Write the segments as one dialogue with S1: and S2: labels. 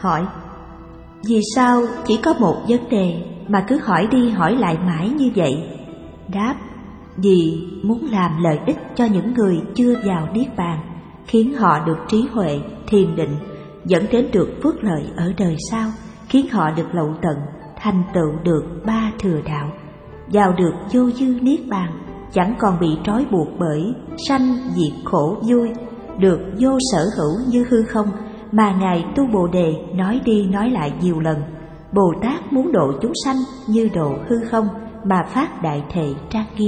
S1: hỏi: vì sao chỉ có một vấn đề mà cứ hỏi đi hỏi lại mãi như vậy? Đáp: vì muốn làm lợi ích cho những người chưa vào Niết Bàn, khiến họ được trí huệ, thiền định, dẫn đến được phước lợi ở đời sau, khiến họ được lậu tận, thành tựu được ba thừa đạo, vào được vô dư Niết Bàn, chẳng còn bị trói buộc bởi sanh diệt khổ vui, được vô sở hữu như hư không mà Ngài Tu Bồ Đề nói đi nói lại nhiều lần. Bồ Tát muốn độ chúng sanh như độ hư không mà phát đại thệ trang nghiêm.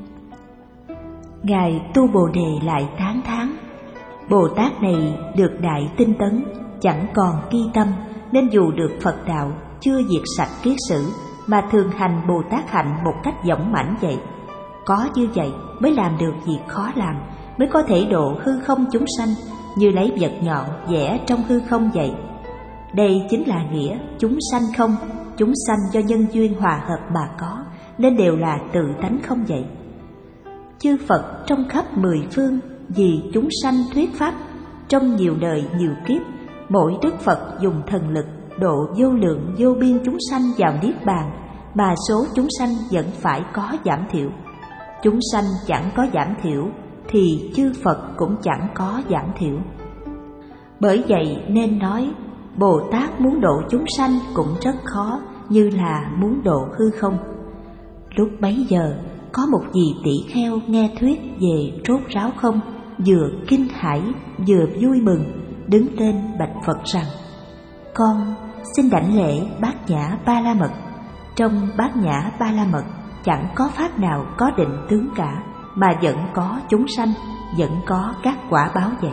S1: Ngài Tu Bồ Đề lại tán thán: Bồ Tát này được đại tinh tấn, chẳng còn ki tâm, nên dù được Phật đạo chưa diệt sạch kiết sử mà thường hành Bồ Tát hạnh một cách dõng mãnh vậy. Có như vậy mới làm được việc khó làm, mới có thể độ hư không chúng sanh, như lấy vật nhọn vẽ trong hư không vậy. Đây chính là nghĩa chúng sanh không, chúng sanh do nhân duyên hòa hợp mà có, nên đều là tự tánh không vậy. Chư Phật trong khắp mười phương vì chúng sanh thuyết pháp, trong nhiều đời nhiều kiếp, mỗi Đức Phật dùng thần lực độ vô lượng vô biên chúng sanh vào Niết Bàn, mà số chúng sanh vẫn phải có giảm thiểu. Chúng sanh chẳng có giảm thiểu thì chư Phật cũng chẳng có giảm thiểu. Bởi vậy nên nói Bồ Tát muốn độ chúng sanh cũng rất khó, như là muốn độ hư không. Lúc bấy giờ có một vị tỷ kheo nghe thuyết về rốt ráo không, vừa kinh hãi vừa vui mừng, đứng lên bạch Phật rằng: con xin đảnh lễ Bát Nhã Ba La Mật. Trong Bát Nhã Ba La Mật chẳng có pháp nào có định tướng cả, mà vẫn có chúng sanh, vẫn có các quả báo vậy.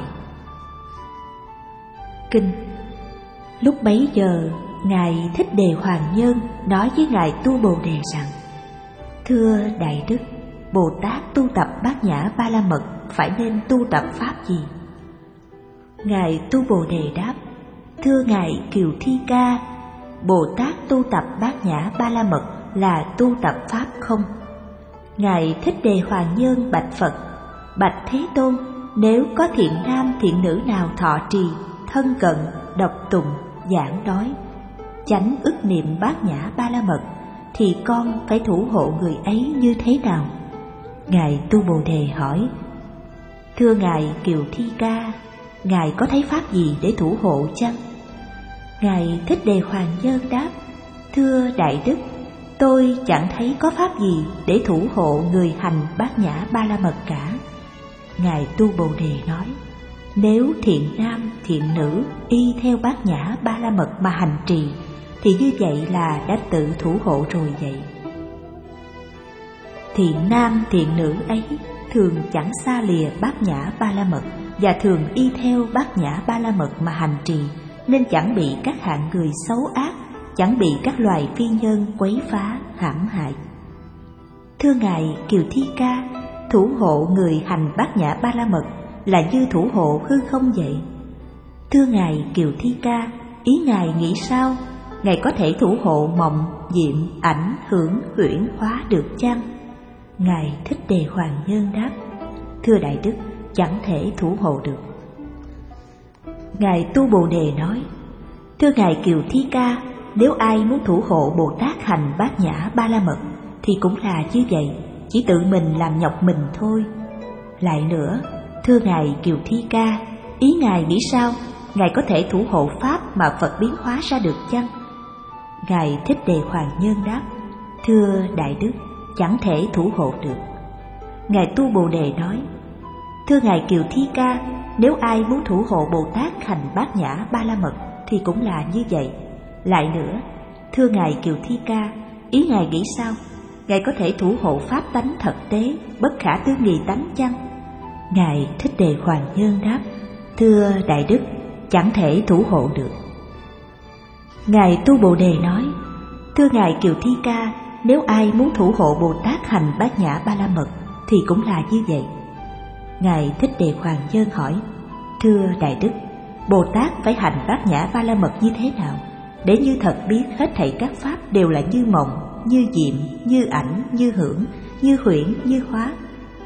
S1: Kinh. Lúc bấy giờ Ngài Thích Đề Hoàng Nhân nói với Ngài Tu Bồ Đề rằng: thưa Đại Đức, Bồ Tát tu tập Bát Nhã Ba La Mật phải nên tu tập pháp gì? Ngài Tu Bồ Đề đáp: thưa Ngài Kiều Thi Ca, Bồ Tát tu tập Bát Nhã Ba La Mật là tu tập pháp không. Ngài Thích Đề Hoàng Nhân bạch Phật: bạch Thế Tôn, nếu có thiện nam thiện nữ nào thọ trì, thân cận, đọc tụng, giảng nói, chánh ức niệm Bát Nhã Ba La Mật, thì con phải thủ hộ người ấy như thế nào? Ngài Tu Bồ Đề hỏi: thưa Ngài Kiều Thi Ca, Ngài có thấy pháp gì để thủ hộ chăng? Ngài Thích Đề Hoàng Nhân đáp: thưa Đại Đức, tôi chẳng thấy có pháp gì để thủ hộ người hành Bát Nhã Ba La Mật cả. Ngài Tu Bồ Đề nói: nếu thiện nam thiện nữ y theo Bát Nhã Ba La Mật mà hành trì, thì như vậy là đã tự thủ hộ rồi vậy. Thiện nam thiện nữ ấy thường chẳng xa lìa Bát Nhã Ba La Mật, và thường y theo Bát Nhã Ba La Mật mà hành trì, nên chẳng bị các hạng người xấu ác, chẳng bị các loài phi nhân quấy phá hãm hại. Thưa Ngài Kiều Thi Ca, thủ hộ người hành Bát Nhã Ba La Mật là như thủ hộ hư không vậy. Thưa Ngài Kiều Thi Ca, ý Ngài nghĩ sao? Ngài có thể thủ hộ mộng, diệm, ảnh, hưởng, huyễn, hóa được chăng? Ngài Thích Đề Hoàng Nhân đáp: thưa Đại Đức, chẳng thể thủ hộ được. Ngài Tu Bồ Đề nói: thưa Ngài Kiều Thi Ca, nếu ai muốn thủ hộ Bồ Tát hành Bát Nhã Ba La Mật thì cũng là như vậy, chỉ tự mình làm nhọc mình thôi. Lại nữa, thưa Ngài Kiều Thi Ca, ý Ngài nghĩ sao? Ngài có thể thủ hộ pháp mà Phật biến hóa ra được chăng? Ngài Thích Đề Hoàng Nhân đáp: thưa Đại Đức, chẳng thể thủ hộ được. Ngài Tu Bồ Đề nói: thưa Ngài Kiều Thi Ca, nếu ai muốn thủ hộ Bồ Tát hành Bát Nhã Ba La Mật thì cũng là như vậy. Lại nữa, thưa Ngài Kiều Thi Ca, ý Ngài nghĩ sao? Ngài có thể thủ hộ pháp tánh thật tế, bất khả tư nghị tánh chăng? Ngài Thích Đề Hoàng Nhân đáp: thưa Đại Đức, chẳng thể thủ hộ được. Ngài Tu Bồ Đề nói: thưa Ngài Kiều Thi Ca, nếu ai muốn thủ hộ Bồ Tát hành Bát Nhã Ba La Mật thì cũng là như vậy. Ngài Thích Đề Hoàng Nhân hỏi: thưa Đại Đức, Bồ Tát phải hành Bát Nhã Ba La Mật như thế nào, để như thật biết hết thảy các pháp đều là như mộng, như diệm, như ảnh, như hưởng, như huyễn, như hóa?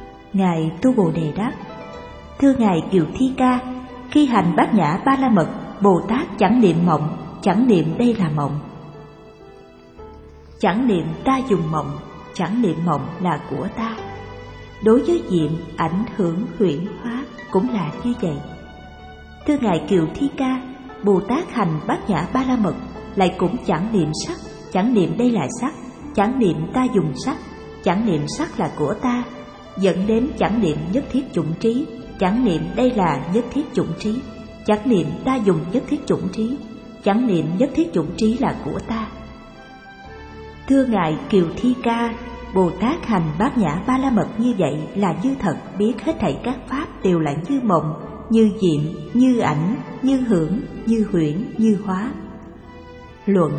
S1: Ngài Tu Bồ Đề đáp: thưa Ngài Kiều Thi Ca, khi hành Bát Nhã Ba La Mật Bồ Tát chẳng niệm mộng, chẳng niệm đây là mộng. Chẳng niệm ta dùng mộng, chẳng niệm mộng là của ta. Đối với diện, ảnh hưởng, huyễn hóa cũng là như vậy. Thưa Ngài Kiều Thi Ca, Bồ Tát hành Bát Nhã Ba La Mật lại cũng chẳng niệm sắc, chẳng niệm đây là sắc, chẳng niệm ta dùng sắc, chẳng niệm sắc là của ta, dẫn đến chẳng niệm nhất thiết chủng trí, chẳng niệm đây là nhất thiết chủng trí, chẳng niệm ta dùng nhất thiết chủng trí, chẳng niệm nhất thiết chủng trí là của ta. Thưa Ngài Kiều Thi Ca, Bồ Tát hành Bát Nhã Ba La Mật như vậy là như thật biết hết thảy các pháp đều là như mộng, như diệm, như ảnh, như hưởng, như huyễn, như hóa. Luận.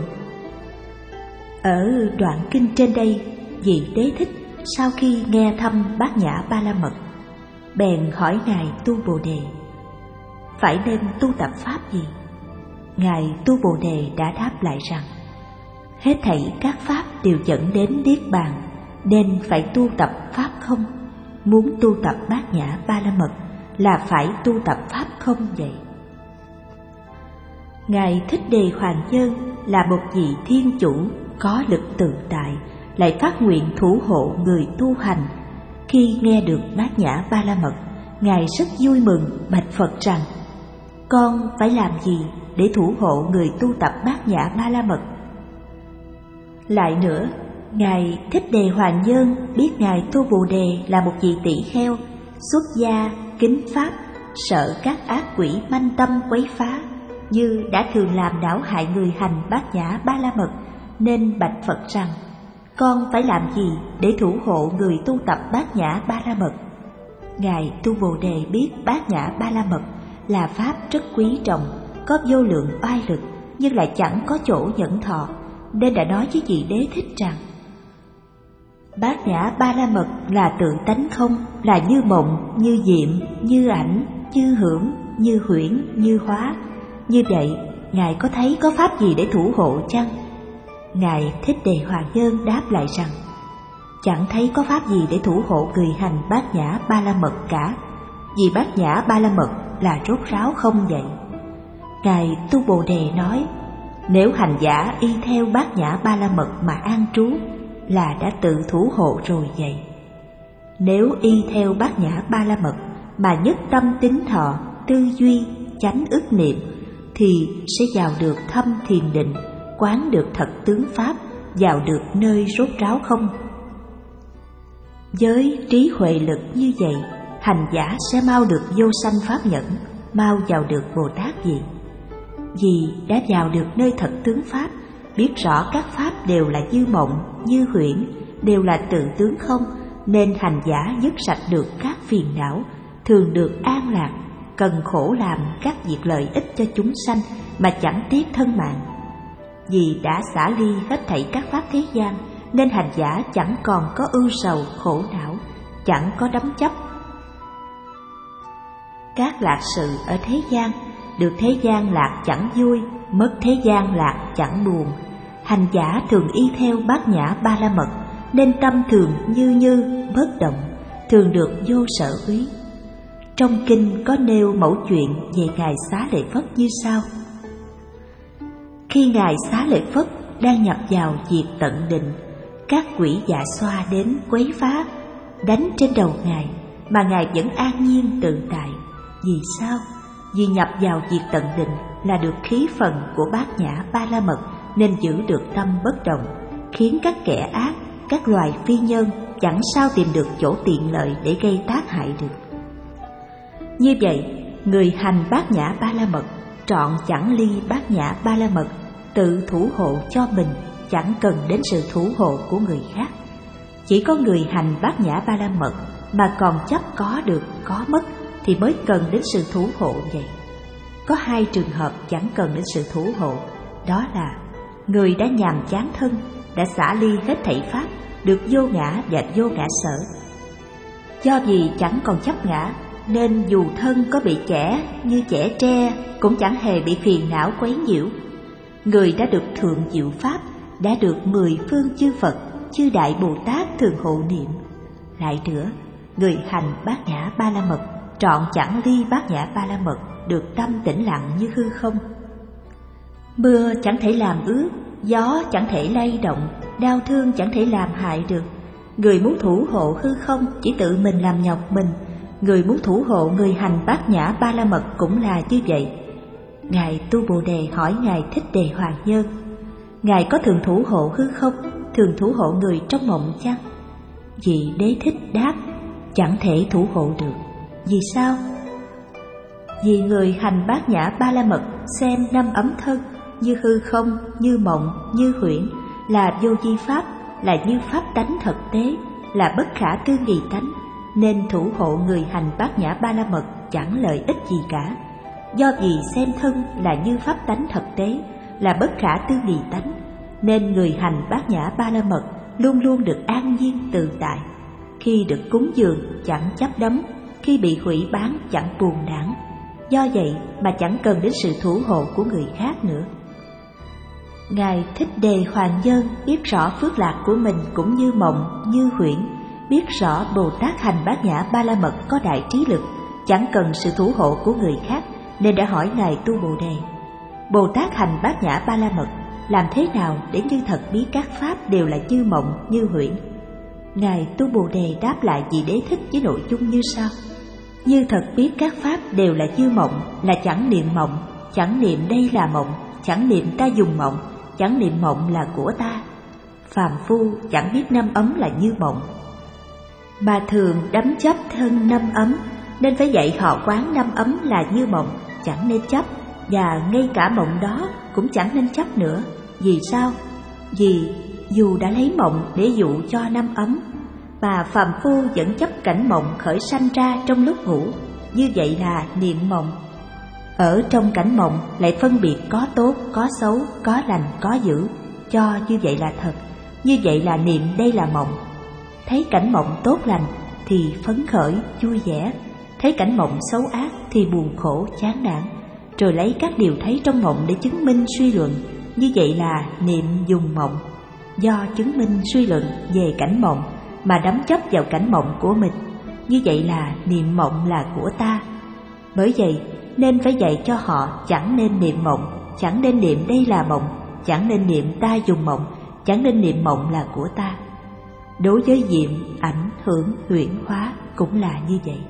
S1: Ở đoạn kinh trên đây, vị Đế Thích sau khi nghe thăm Bát Nhã Ba La Mật, bèn hỏi Ngài Tu Bồ Đề, phải nên tu tập pháp gì? Ngài Tu Bồ Đề đã đáp lại rằng, hết thảy các pháp đều dẫn đến niết bàn, nên phải tu tập pháp không. Muốn tu tập Bát Nhã Ba La Mật là phải tu tập pháp không vậy. Ngài Thích Đề Hoàng Nhân là một vị thiên chủ có lực tự tại, lại phát nguyện thủ hộ người tu hành. Khi nghe được Bát Nhã Ba La Mật, Ngài rất vui mừng bạch Phật rằng, con phải làm gì để thủ hộ người tu tập Bát Nhã Ba La Mật? Lại nữa, Ngài Thích Đề Hoàng Nhân biết Ngài Tu Bồ Đề là một vị tỷ kheo, xuất gia, kính pháp, sợ các ác quỷ manh tâm quấy phá, như đã thường làm đảo hại người hành Bát Nhã Ba La Mật, nên bạch Phật rằng, con phải làm gì để thủ hộ người tu tập Bát Nhã Ba La Mật? Ngài Tu Bồ Đề biết Bát Nhã Ba La Mật là pháp rất quý trọng, có vô lượng oai lực, nhưng lại chẳng có chỗ nhẫn thọ, nên đã nói với vị Đế Thích rằng, Bát Nhã Ba La Mật là tự tánh không, là như mộng, như diệm, như ảnh, như hưởng, như huyễn, như hóa. Như vậy, Ngài có thấy có pháp gì để thủ hộ chăng? Ngài Thích Đề Hoàng Nhân đáp lại rằng, chẳng thấy có pháp gì để thủ hộ người hành Bát Nhã Ba La Mật cả, vì Bát Nhã Ba La Mật là rốt ráo không vậy. Ngài Tu Bồ Đề nói, nếu hành giả y theo Bát Nhã Ba La Mật mà an trú là đã tự thủ hộ rồi vậy. Nếu y theo Bát Nhã Ba La Mật mà nhất tâm tín thọ, tư duy, chánh ức niệm, thì sẽ vào được thâm thiền định, quán được thật tướng pháp, vào được nơi rốt ráo không. Với trí huệ lực như vậy, hành giả sẽ mau được vô sanh pháp nhẫn, mau vào được Bồ Tát vị. Vì đã vào được nơi thật tướng pháp, biết rõ các pháp đều là như mộng, như huyễn, đều là tự tướng không, nên hành giả dứt sạch được các phiền não, thường được an lạc, cần khổ làm các việc lợi ích cho chúng sanh mà chẳng tiếc thân mạng. Vì đã xả ly hết thảy các pháp thế gian, nên hành giả chẳng còn có ưu sầu khổ não, chẳng có đắm chấp các lạc sự ở thế gian. Được thế gian lạc chẳng vui, mất thế gian lạc chẳng buồn. Hành giả thường y theo Bát Nhã Ba La Mật, nên tâm thường như bất động, thường được vô sở úy. Trong kinh có nêu mẫu chuyện về Ngài Xá Lợi Phất như sau. Khi Ngài Xá Lợi Phất đang nhập vào diệt tận định, các quỷ dạ xoa đến quấy phá, đánh trên đầu Ngài, mà Ngài vẫn an nhiên tự tại. Vì sao? Vì nhập vào diệt tận định là được khí phần của Bát Nhã Ba La Mật, nên giữ được tâm bất động, khiến các kẻ ác, các loài phi nhân chẳng sao tìm được chỗ tiện lợi để gây tác hại được. Như vậy, người hành Bát Nhã Ba La Mật trọn chẳng ly Bát Nhã Ba La Mật, tự thủ hộ cho mình, chẳng cần đến sự thủ hộ của người khác. Chỉ có người hành Bát Nhã Ba La Mật mà còn chấp có được có mất thì mới cần đến sự thủ hộ vậy. Có hai trường hợp chẳng cần đến sự thủ hộ, đó là người đã nhàm chán thân, đã xả ly hết thảy pháp, được vô ngã và vô ngã sở. Do vì chẳng còn chấp ngã, nên dù thân có bị chẻ như chẻ tre cũng chẳng hề bị phiền não quấy nhiễu. Người đã được thượng diệu pháp, đã được 10 phương chư Phật, chư Đại Bồ Tát thường hộ niệm. Lại nữa, người hành Bát Nhã Ba La Mật trọn chẳng ly Bát Nhã Ba La Mật được tâm tĩnh lặng như hư không. Mưa chẳng thể làm ướt, gió chẳng thể lay động, đau thương chẳng thể làm hại được. Người muốn thủ hộ hư không chỉ tự mình làm nhọc mình. Người muốn thủ hộ người hành Bát Nhã Ba La Mật cũng là như vậy. Ngài Tu Bồ Đề hỏi Ngài Thích Đề Hoàng Nhân: Ngài có thường thủ hộ hư không, thường thủ hộ người trong mộng chăng? Vị Đế Thích đáp: Chẳng thể thủ hộ được. Vì sao? Vì người hành Bát Nhã Ba La Mật xem năm ấm thân như hư không, như mộng, như huyễn, là vô vi pháp, là như pháp tánh thực tế, là bất khả tư nghị tánh, nên thủ hộ người hành Bát Nhã Ba La Mật chẳng lợi ích gì cả. Do vì xem thân là như pháp tánh thực tế, là bất khả tư nghị tánh, nên người hành Bát Nhã Ba La Mật luôn luôn được an nhiên tự tại. Khi được cúng dường chẳng chấp đắm, khi bị hủy bán chẳng buồn nản. Do vậy mà chẳng cần đến sự thủ hộ của người khác nữa. Ngài Thích Đề Hoàng Nhân biết rõ phước lạc của mình cũng như mộng, như huyễn, biết rõ Bồ Tát hành Bát Nhã Ba La Mật có đại trí lực, chẳng cần sự thủ hộ của người khác, nên đã hỏi Ngài Tu Bồ Đề: Bồ Tát hành Bát Nhã Ba La Mật làm thế nào để như thật biết các pháp đều là như mộng, như huyễn? Ngài Tu Bồ Đề đáp lại vị Đế Thích với nội dung như sau: Như thật biết các pháp đều là như mộng, là chẳng niệm mộng, chẳng niệm đây là mộng, chẳng niệm ta dùng mộng, chẳng niệm mộng là của ta. Phàm phu chẳng biết năm ấm là như mộng, mà thường đắm chấp thân năm ấm, nên phải dạy họ quán năm ấm là như mộng, chẳng nên chấp, và ngay cả mộng đó cũng chẳng nên chấp nữa. Vì sao? Vì dù đã lấy mộng để dụ cho năm ấm, mà phàm phu vẫn chấp cảnh mộng khởi sanh ra trong lúc ngủ, như vậy là niệm mộng. Ở trong cảnh mộng lại phân biệt có tốt, có xấu, có lành, có dữ, cho như vậy là thật, như vậy là niệm đây là mộng. Thấy cảnh mộng tốt lành thì phấn khởi, vui vẻ, thấy cảnh mộng xấu ác thì buồn khổ, chán nản, rồi lấy các điều thấy trong mộng để chứng minh suy luận, như vậy là niệm dùng mộng. Do chứng minh suy luận về cảnh mộng mà đắm chấp vào cảnh mộng của mình, như vậy là niệm mộng là của ta. Bởi vậy nên phải dạy cho họ chẳng nên niệm mộng, chẳng nên niệm đây là mộng, chẳng nên niệm ta dùng mộng, chẳng nên niệm mộng là của ta. Đối với diệm, ảnh, hưởng, huyễn hóa cũng là như vậy.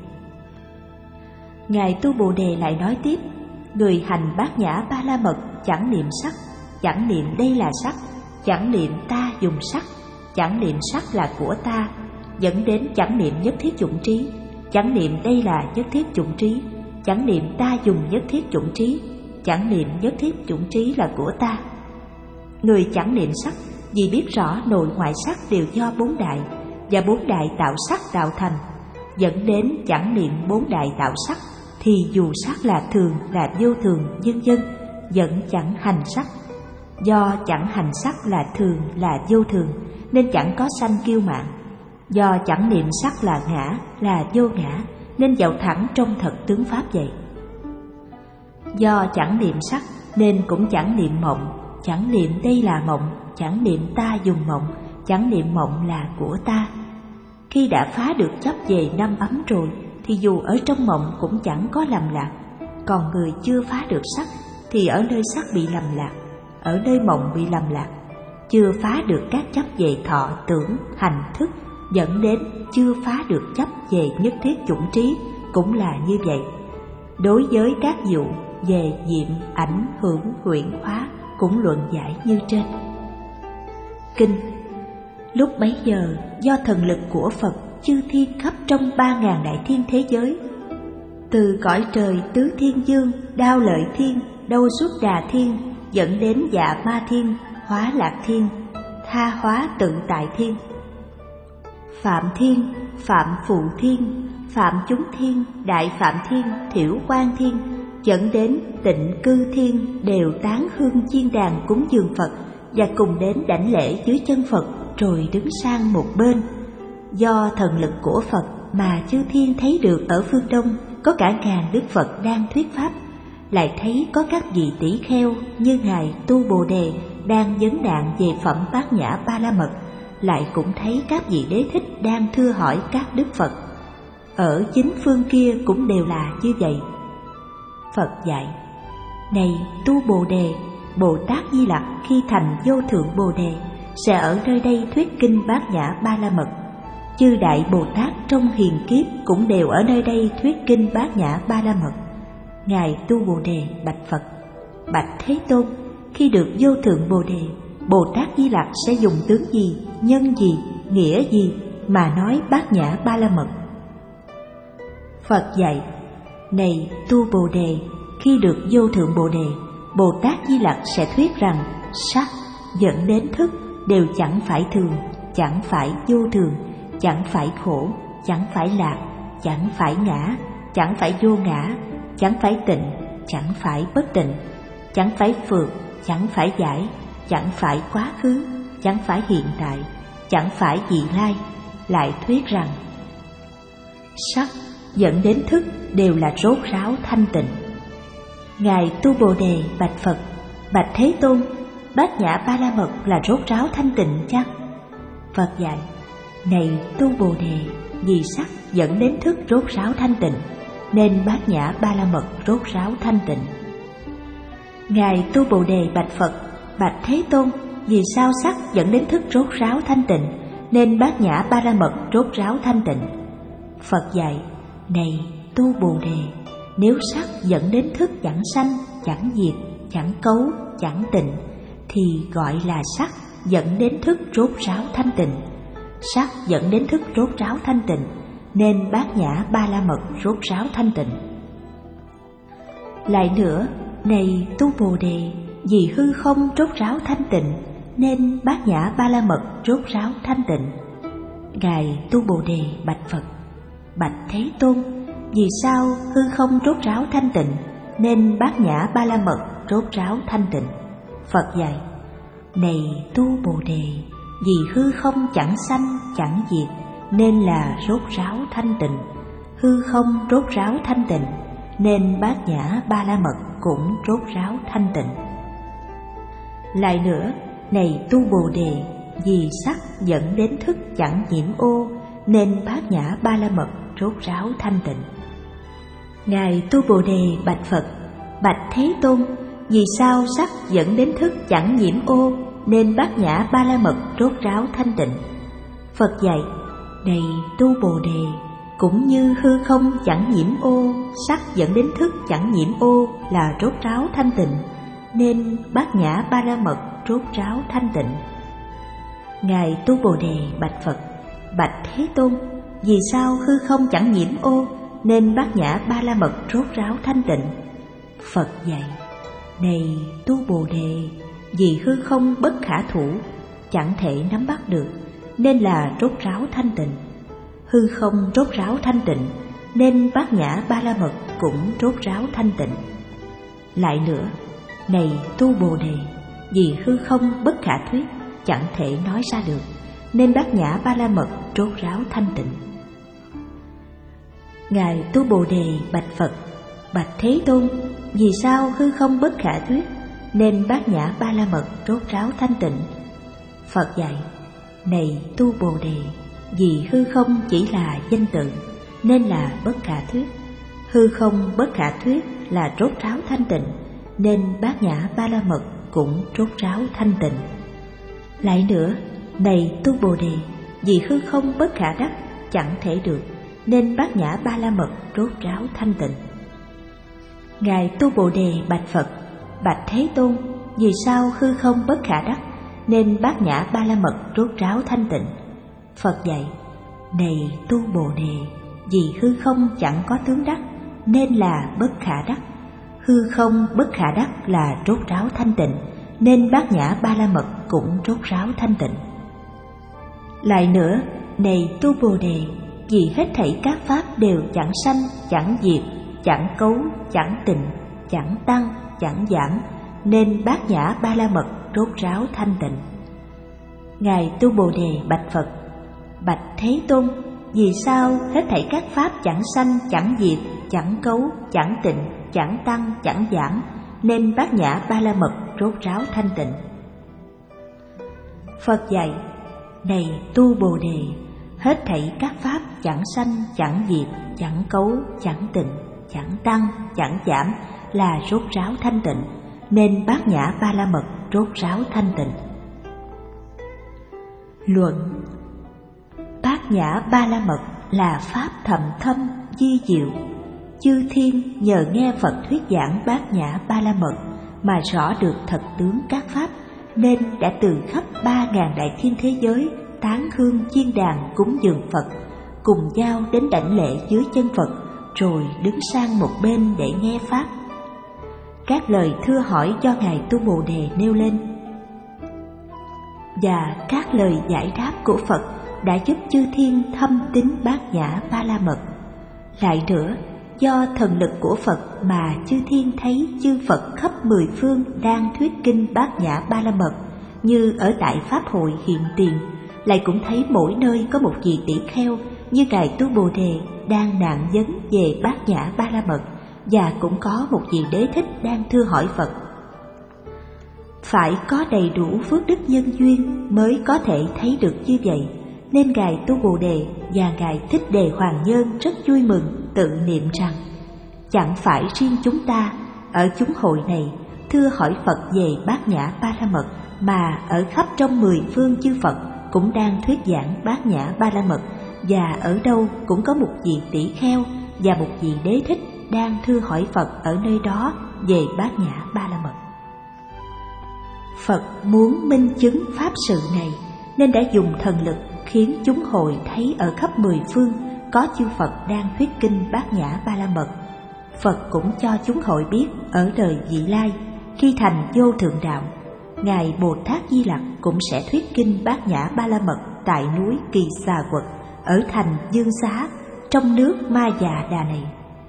S1: Ngài Tu Bồ Đề lại nói tiếp: Người hành Bát Nhã Ba La Mật chẳng niệm sắc, chẳng niệm đây là sắc, chẳng niệm ta dùng sắc, chẳng niệm sắc là của ta, dẫn đến chẳng niệm nhất thiết chủng trí, chẳng niệm đây là nhất thiết chủng trí, chẳng niệm ta dùng nhất thiết chủng trí, chẳng niệm nhất thiết chủng trí là của ta. Người chẳng niệm sắc vì biết rõ nội ngoại sắc đều do bốn đại, và bốn đại tạo sắc tạo thành, dẫn đến chẳng niệm bốn đại tạo sắc, thì dù sắc là thường, là vô thường, vân vân, vẫn chẳng hành sắc. Do chẳng hành sắc là thường, là vô thường, nên chẳng có sanh kiêu mạn. Do chẳng niệm sắc là ngã, là vô ngã, nên vào thẳng trong thật tướng pháp vậy. Do chẳng niệm sắc nên cũng chẳng niệm mộng, chẳng niệm đây là mộng, chẳng niệm ta dùng mộng, chẳng niệm mộng là của ta. Khi đã phá được chấp về năm ấm rồi thì dù ở trong mộng cũng chẳng có lầm lạc. Còn người chưa phá được sắc thì ở nơi sắc bị lầm lạc, ở nơi mộng bị lầm lạc. Chưa phá được các chấp về thọ, tưởng, hành, thức, dẫn đến chưa phá được chấp về nhất thiết chủng trí cũng là như vậy. Đối với các vụ về diệm, ảnh, hưởng, huyễn hóa cũng luận giải như trên. Kinh: Lúc bấy giờ do thần lực của Phật, chư thiên khắp trong 3000 đại thiên thế giới, từ cõi trời tứ thiên dương, đao lợi thiên, đâu suốt đà thiên, dẫn đến dạ ma thiên, hóa lạc thiên, tha hóa tự tại thiên, phạm thiên, phạm phụ thiên, phạm chúng thiên, đại phạm thiên, thiểu quan thiên, dẫn đến tịnh cư thiên, đều tán hương chiên đàn cúng dường Phật và cùng đến đảnh lễ dưới chân Phật rồi đứng sang một bên. Do thần lực của Phật mà chư thiên thấy được ở phương Đông có cả ngàn Đức Phật đang thuyết pháp, lại thấy có các vị tỷ kheo như Ngài Tu Bồ Đề đang vấn nạn về phẩm Bát Nhã Ba La Mật, lại cũng thấy các vị Đế Thích đang thưa hỏi các Đức Phật. Ở chính phương kia cũng đều là như vậy. Phật dạy: này tu Bồ Đề, Bồ Tát Di Lặc khi thành vô thượng Bồ Đề sẽ ở nơi đây thuyết kinh Bát Nhã Ba La Mật. Chư đại Bồ Tát trong hiền kiếp cũng đều ở nơi đây thuyết kinh Bát Nhã Ba La Mật. Ngài tu Bồ Đề bạch Phật: bạch Thế Tôn, khi được vô thượng Bồ Đề, Bồ Tát Di Lặc sẽ dùng tướng gì, nhân gì, nghĩa gì mà nói Bát Nhã Ba La Mật? Phật dạy: này tu Bồ Đề, khi được vô thượng Bồ Đề, Bồ Tát Di Lặc sẽ thuyết rằng sắc dẫn đến thức đều chẳng phải thường, chẳng phải vô thường, chẳng phải khổ, chẳng phải lạc, chẳng phải ngã, chẳng phải vô ngã, chẳng phải tịnh, chẳng phải bất tịnh, chẳng phải phược, chẳng phải giải, chẳng phải quá khứ, chẳng phải hiện tại, chẳng phải vị lai. Lại thuyết rằng sắc dẫn đến thức đều là rốt ráo thanh tịnh. Ngài tu Bồ Đề bạch Phật: bạch Thế Tôn, Bát Nhã Ba La Mật là rốt ráo thanh tịnh chăng? Phật dạy: này tu Bồ Đề, vì sắc dẫn đến thức rốt ráo thanh tịnh, nên Bát Nhã Ba La Mật rốt ráo thanh tịnh. Ngài tu Bồ Đề bạch Phật: bạch Thế Tôn, vì sao sắc dẫn đến thức rốt ráo thanh tịnh, nên Bát Nhã Ba La Mật rốt ráo thanh tịnh? Phật dạy: này tu Bồ Đề, nếu sắc dẫn đến thức chẳng sanh, chẳng diệt, chẳng cấu, chẳng tịnh, thì gọi là sắc dẫn đến thức rốt ráo thanh tịnh. Sắc dẫn đến thức rốt ráo thanh tịnh, nên Bát Nhã Ba La Mật rốt ráo thanh tịnh. Lại nữa, này tu Bồ Đề, vì hư không rốt ráo thanh tịnh, nên Bát Nhã Ba La Mật rốt ráo thanh tịnh. Ngài tu Bồ Đề bạch Phật: bạch Thế Tôn, vì sao hư không rốt ráo thanh tịnh, nên Bát Nhã Ba La Mật rốt ráo thanh tịnh? Phật dạy: này tu Bồ Đề, vì hư không chẳng sanh, chẳng diệt, nên là rốt ráo thanh tịnh. Hư không rốt ráo thanh tịnh, nên Bát Nhã Ba La Mật cũng rốt ráo thanh tịnh. Lại nữa, này tu Bồ Đề, vì sắc dẫn đến thức chẳng nhiễm ô, nên Bát Nhã Ba La Mật rốt ráo thanh tịnh. Ngài tu Bồ Đề bạch Phật: bạch Thế Tôn, vì sao sắc dẫn đến thức chẳng nhiễm ô, nên Bát Nhã Ba La Mật rốt ráo thanh tịnh? Phật dạy: này tu Bồ Đề, cũng như hư không chẳng nhiễm ô, sắc dẫn đến thức chẳng nhiễm ô là rốt ráo thanh tịnh, nên Bát Nhã Ba La Mật rốt ráo thanh tịnh. Ngài tu Bồ Đề bạch Phật: bạch Thế Tôn, vì sao hư không chẳng nhiễm ô, nên Bát Nhã Ba La Mật rốt ráo thanh tịnh? Phật dạy: này tu Bồ Đề, vì hư không bất khả thủ, chẳng thể nắm bắt được, nên là rốt ráo thanh tịnh. Hư không rốt ráo thanh tịnh, nên Bát Nhã Ba La Mật cũng rốt ráo thanh tịnh. Lại nữa, này tu Bồ Đề, vì hư không bất khả thuyết, chẳng thể nói ra được, nên Bát Nhã Ba La Mật rốt ráo thanh tịnh. Ngài tu Bồ Đề bạch Phật: bạch Thế Tôn, vì sao hư không bất khả thuyết, nên Bát Nhã Ba La Mật rốt ráo thanh tịnh? Phật dạy: này tu Bồ Đề, vì hư không chỉ là danh tự, nên là bất khả thuyết. Hư không bất khả thuyết là rốt ráo thanh tịnh, nên Bát Nhã Ba La Mật cũng rốt ráo thanh tịnh. Lại nữa, này tu Bồ Đề, vì hư không bất khả đắc, chẳng thể được, nên Bát Nhã Ba La Mật rốt ráo thanh tịnh. Ngài tu Bồ Đề bạch Phật: bạch Thế Tôn, vì sao hư không bất khả đắc, nên Bát Nhã Ba La Mật rốt ráo thanh tịnh? Phật dạy: này tu Bồ Đề, vì hư không chẳng có tướng đắc, nên là bất khả đắc. Hư không bất khả đắc là rốt ráo thanh tịnh, nên Bát Nhã Ba La Mật cũng rốt ráo thanh tịnh. Lại nữa, này tu Bồ Đề, vì hết thảy các pháp đều chẳng sanh, chẳng diệt, chẳng cấu, chẳng tịnh, chẳng tăng, chẳng giảm, nên Bát Nhã Ba La Mật rốt ráo thanh tịnh. Ngài tu Bồ Đề bạch Phật: bạch Thế Tôn, vì sao hết thảy các pháp chẳng sanh, chẳng diệt, chẳng cấu, chẳng tịnh, chẳng tăng, chẳng giảm, nên Bát Nhã Ba La Mật rốt ráo thanh tịnh? Phật dạy: này tu Bồ Đề, hết thảy các pháp chẳng sanh, chẳng diệt, chẳng cấu, chẳng tịnh, chẳng tăng, chẳng giảm, là rốt ráo thanh tịnh, nên Bát Nhã Ba La Mật rốt ráo thanh tịnh. Luận: Bát Nhã Ba La Mật là pháp thầm thâm di diệu. Chư thiên nhờ nghe Phật thuyết giảng Bát Nhã Ba La Mật mà rõ được thật tướng các pháp, nên đã từ khắp 3.000 đại thiên thế giới tán hương chiên đàn cúng dường Phật, cùng nhau đến đảnh lễ dưới chân Phật, rồi đứng sang một bên để nghe pháp. Các lời thưa hỏi do Ngài Tu Bồ Đề nêu lên và các lời giải đáp của Phật đã giúp chư thiên thâm tín Bát Nhã Ba La Mật. Lại nữa, do thần lực của Phật mà chư thiên thấy chư Phật khắp 10 phương đang thuyết kinh Bát Nhã Ba La Mật, như ở tại Pháp hội hiện tiền, lại cũng thấy mỗi nơi có một vị tỷ kheo như Ngài Tu Bồ Đề đang nạn vấn về Bát Nhã Ba La Mật, và cũng có một vị Đế Thích đang thưa hỏi Phật. Phải có đầy đủ phước đức nhân duyên mới có thể thấy được như vậy, nên Ngài Tu Bồ Đề và Ngài Thích Đề Hoàng Nhân rất vui mừng, tự niệm rằng: chẳng phải riêng chúng ta ở chúng hội này thưa hỏi Phật về Bát Nhã Ba La Mật, mà ở khắp trong 10 phương chư Phật cũng đang thuyết giảng Bát Nhã Ba La Mật, và ở đâu cũng có một vị tỷ kheo và một vị Đế Thích đang thưa hỏi Phật ở nơi đó về Bát Nhã Ba La Mật. Phật muốn minh chứng pháp sự này, nên đã dùng thần lực khiến chúng hội thấy ở khắp 10 phương có chư Phật đang thuyết kinh Bát Nhã Ba La Mật. Phật cũng cho chúng hội biết ở đời vị lai, khi thành vô thượng đạo, Ngài Bồ Tát Di Lặc cũng sẽ thuyết kinh Bát Nhã Ba La Mật tại núi Kỳ Xà Quật ở thành Dương Xá, trong nước Ma Già Đà này.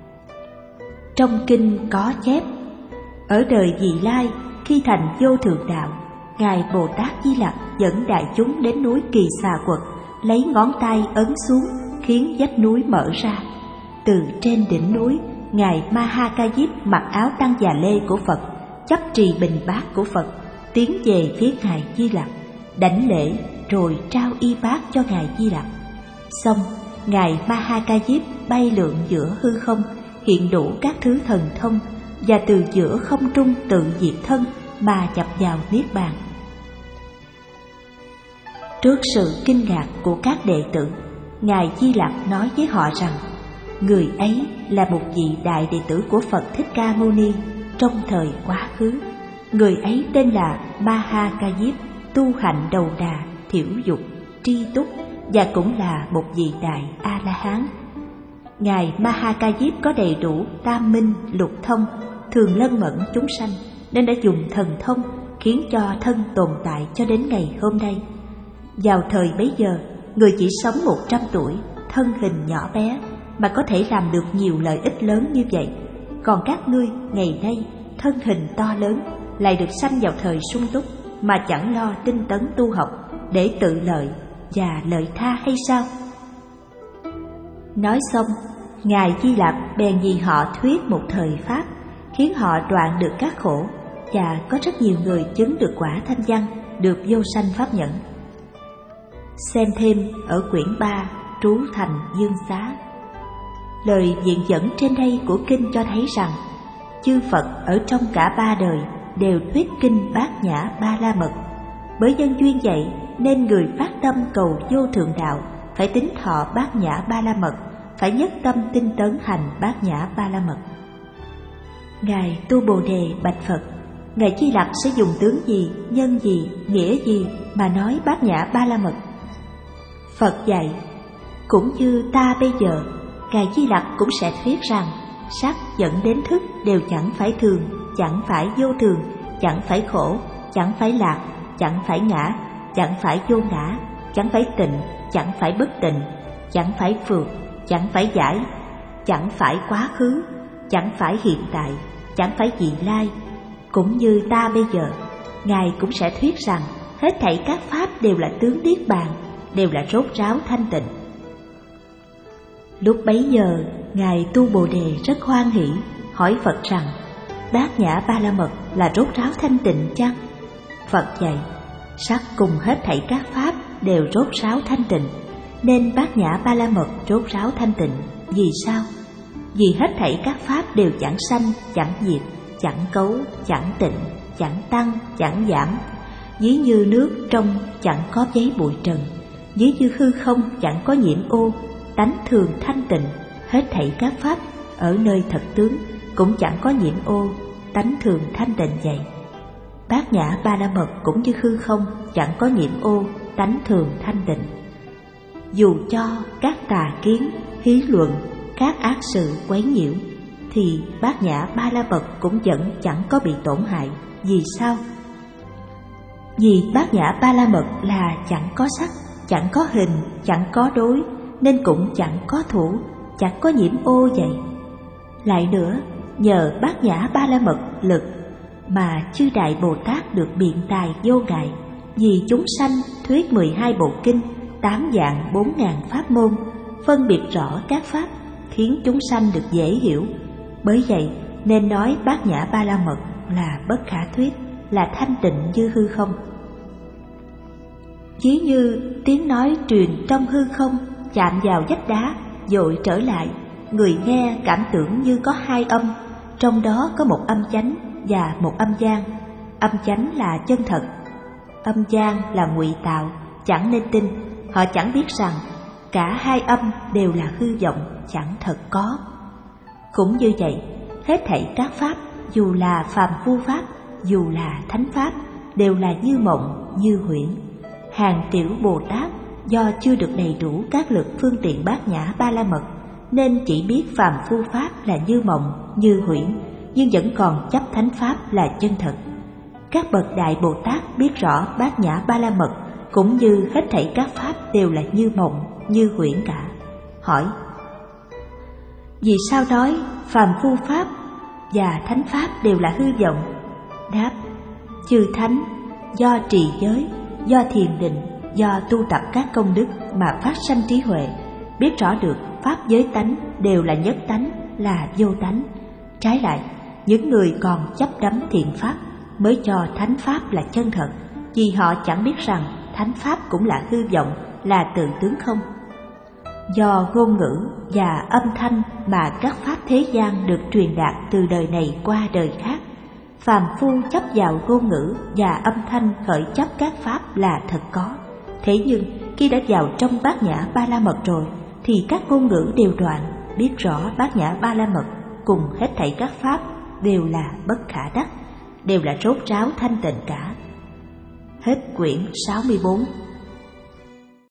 S1: Trong kinh có chép: ở đời vị lai, khi thành vô thượng đạo, Ngài Bồ Tát Di Lặc dẫn đại chúng đến núi Kỳ Xà Quật, lấy ngón tay ấn xuống khiến vách núi mở ra. Từ trên đỉnh núi, Ngài Ma Ha Ca Diếp mặc áo tăng già lê của Phật, chấp trì bình bát của Phật, tiến về phía Ngài Di Lặc, đảnh lễ rồi trao y bát cho Ngài Di Lặc. Xong, Ngài Ma Ha Ca Diếp bay lượn giữa hư không, hiện đủ các thứ thần thông, và từ giữa không trung tự diệt thân mà nhập vào niết bàn. Trước sự kinh ngạc của các đệ tử, Ngài Di Lặc nói với họ rằng người ấy là một vị đại đệ tử của Phật Thích Ca Mâu Ni trong thời quá khứ. Người ấy tên là Ma Ha Ca Diếp, tu hành đầu đà, thiểu dục, tri túc, và cũng là một vị đại A-la-hán. Ngài Ma Ha Ca Diếp có đầy đủ tam minh lục thông, thường lân mẫn chúng sanh, nên đã dùng thần thông khiến cho thân tồn tại cho đến ngày hôm nay. Vào thời bấy giờ, người chỉ sống 100 tuổi, thân hình nhỏ bé, mà có thể làm được nhiều lợi ích lớn như vậy. Còn các ngươi ngày nay thân hình to lớn, lại được sanh vào thời sung túc, mà chẳng lo tinh tấn tu học để tự lợi và lợi tha hay sao? Nói xong, Ngài Di Lặc bèn vì họ thuyết một thời pháp, khiến họ đoạn được các khổ, và có rất nhiều người chứng được quả thanh văn, được vô sanh pháp nhẫn. Xem thêm ở quyển 3 Trú Thành Dương Xá. Lời viện dẫn trên đây của kinh cho thấy rằng chư Phật ở trong cả 3 đời đều thuyết kinh Bát Nhã Ba La Mật. Bởi nhân duyên vậy nên người phát tâm cầu vô thượng đạo phải tín thọ Bát Nhã Ba La Mật, phải nhất tâm tinh tấn hành Bát Nhã Ba La Mật. Ngài Tu Bồ Đề bạch Phật: Ngài Di Lặc sẽ dùng tướng gì, nhân gì, nghĩa gì mà nói Bát Nhã Ba La Mật? Phật dạy: cũng như ta bây giờ, Ngài Di Lặc cũng sẽ thuyết rằng sắc dẫn đến thức đều chẳng phải thường, chẳng phải vô thường, chẳng phải khổ, chẳng phải lạc, chẳng phải ngã, chẳng phải vô ngã, chẳng phải tịnh, chẳng phải bất tịnh, chẳng phải phược, chẳng phải giải, chẳng phải quá khứ, chẳng phải hiện tại, chẳng phải vị lai. Cũng như ta bây giờ, Ngài cũng sẽ thuyết rằng hết thảy các pháp đều là tướng niết bàn, đều là rốt ráo thanh tịnh. Lúc bấy giờ, Ngài Tu Bồ Đề rất hoan hỷ, hỏi Phật rằng Bát Nhã Ba La Mật là rốt ráo thanh tịnh chăng? Phật dạy: sắc cùng hết thảy các pháp đều rốt ráo thanh tịnh, nên Bát Nhã Ba La Mật rốt ráo thanh tịnh. Vì sao? vì hết thảy các pháp đều chẳng sanh, chẳng diệt, chẳng cấu, chẳng tịnh, chẳng tăng, chẳng giảm. Ví như nước trong chẳng có giấy bụi trần, ví như hư không chẳng có nhiễm ô, tánh thường thanh tịnh. Hết thảy các pháp ở nơi thật tướng cũng chẳng có nhiễm ô, tánh thường thanh tịnh vậy. Bát nhã ba la mật cũng như hư không chẳng có nhiễm ô, tánh thường thanh tịnh. Dù cho các tà kiến, hí luận, các ác sự quấy nhiễu, thì bát nhã ba la mật cũng vẫn chẳng có bị tổn hại. Vì sao? Vì bát nhã ba la mật là chẳng có sắc, chẳng có hình, chẳng có đối, nên cũng chẳng có thủ, chẳng có nhiễm ô vậy. Lại nữa, nhờ bát nhã ba la mật lực mà chư Đại Bồ Tát được biện tài vô ngại, vì chúng sanh thuyết 12 bộ kinh, 8 dạng 4.000 pháp môn, phân biệt rõ các pháp, khiến chúng sanh được dễ hiểu. Bởi vậy nên nói bát nhã ba la mật là bất khả thuyết, là thanh tịnh như hư không. Ví như tiếng nói truyền trong hư không, chạm vào vách đá, dội trở lại, người nghe cảm tưởng như có hai âm, trong đó có một âm chánh và một âm gian. Âm chánh là chân thật, âm gian là ngụy tạo, chẳng nên tin. Họ chẳng biết rằng cả hai âm đều là hư vọng, chẳng thật có. Cũng như vậy, hết thảy các pháp, dù là phàm phu pháp, dù là thánh pháp, đều là như mộng, như huyễn. Hàng tiểu Bồ Tát do chưa được đầy đủ các lực phương tiện bát nhã ba la mật, nên chỉ biết phàm phu pháp là như mộng, như huyễn, nhưng vẫn còn chấp thánh pháp là chân thật. Các bậc Đại Bồ Tát biết rõ bát nhã ba la mật, cũng như hết thảy các pháp đều là như mộng, như huyễn cả. Hỏi: vì sao nói phàm phu pháp và thánh pháp đều là hư vọng? Đáp: chư thánh do trì giới, do thiền định, do tu tập các công đức mà phát sanh trí huệ, biết rõ được pháp giới tánh đều là nhất tánh, là vô tánh. Trái lại, những người còn chấp đắm thiện pháp mới cho thánh pháp là chân thật, vì họ chẳng biết rằng thánh pháp cũng là hư vọng, là tự tướng không. Do ngôn ngữ và âm thanh mà các pháp thế gian được truyền đạt từ đời này qua đời khác. Phàm phu chấp vào ngôn ngữ và âm thanh khởi chấp các pháp là thật có. Thế nhưng khi đã vào trong bát nhã ba la mật rồi, thì các ngôn ngữ đều đoạn, biết rõ bát nhã ba la mật cùng hết thảy các pháp đều là bất khả đắc, đều là rốt ráo thanh tịnh cả. Hết quyển 64.